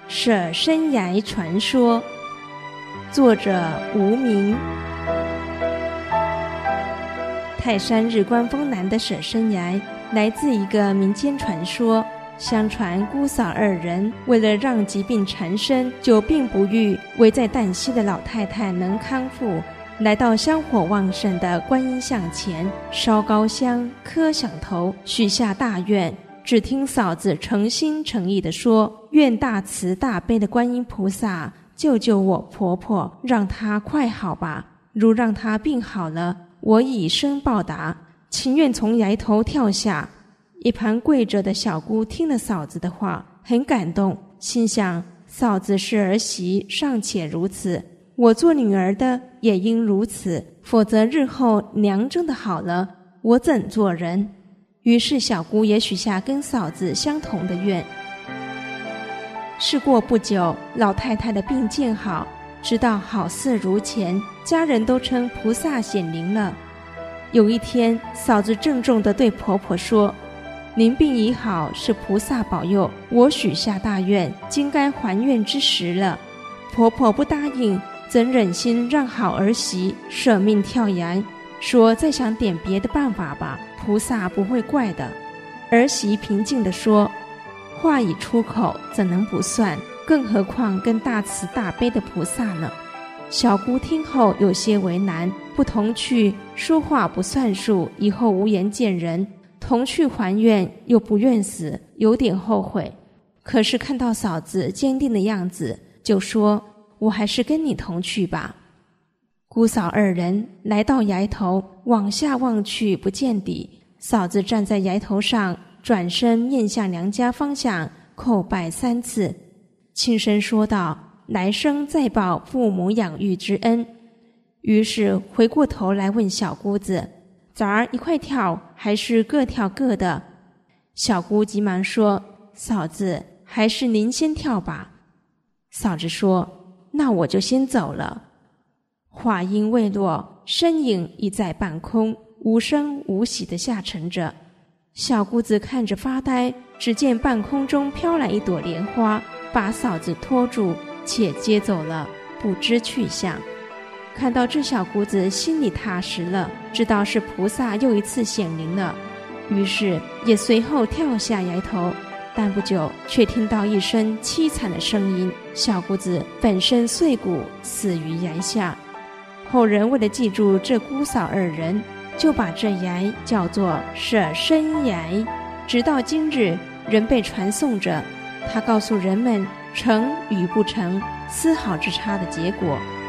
舍身崖传说，作者无名。泰山日观峰南的舍身崖来自一个民间传说，相传姑嫂二人为了让疾病缠身、久病不愈、危在旦夕的老太太能康复，来到香火旺盛的观音像前，烧高香、磕响头，许下大愿。只听嫂子诚心诚意地说：愿大慈大悲的观音菩萨救救我婆婆，让她快好吧。如让她病好了，我以身报答，情愿从崖头跳下。一旁跪着的小姑听了嫂子的话，很感动，心想：嫂子是儿媳，尚且如此，我做女儿的也应如此，否则日后娘真的好了，我怎做人？于是小姑也许下跟嫂子相同的愿。事过不久，老太太的病渐好，直到好似如前，家人都称菩萨显灵了。有一天，嫂子郑重地对婆婆说：您病已好，是菩萨保佑，我许下大愿，今该还愿之时了。婆婆不答应，怎忍心让好儿媳舍命跳崖，说再想点别的办法吧，菩萨不会怪的。儿媳平静地说：话已出口，怎能不算？更何况跟大慈大悲的菩萨呢？小姑听后有些为难，不同去说话不算数，以后无颜见人；同去还愿又不愿死，有点后悔。可是看到嫂子坚定的样子，就说：我还是跟你同去吧。姑嫂二人来到崖头，往下望去不见底，嫂子站在崖头上，转身面向娘家方向叩拜3次，轻声说道：来生再报父母养育之恩。于是回过头来问小姑子：咱儿一块跳，还是各跳各的？小姑急忙说：嫂子，还是您先跳吧。嫂子说：那我就先走了。话音未落，身影已在半空，无声无息地下沉着。小姑子看着发呆，只见半空中飘来一朵莲花，把嫂子拖住，且接走了，不知去向。看到这，小姑子心里踏实了，知道是菩萨又一次显灵了，于是也随后跳下崖头。但不久却听到一声凄惨的声音，小姑子粉身碎骨，死于崖下。后人为了记住这姑嫂二人，就把这崖叫做舍身崖，直到今日仍被传颂着。他告诉人们成与不成丝毫之差的结果。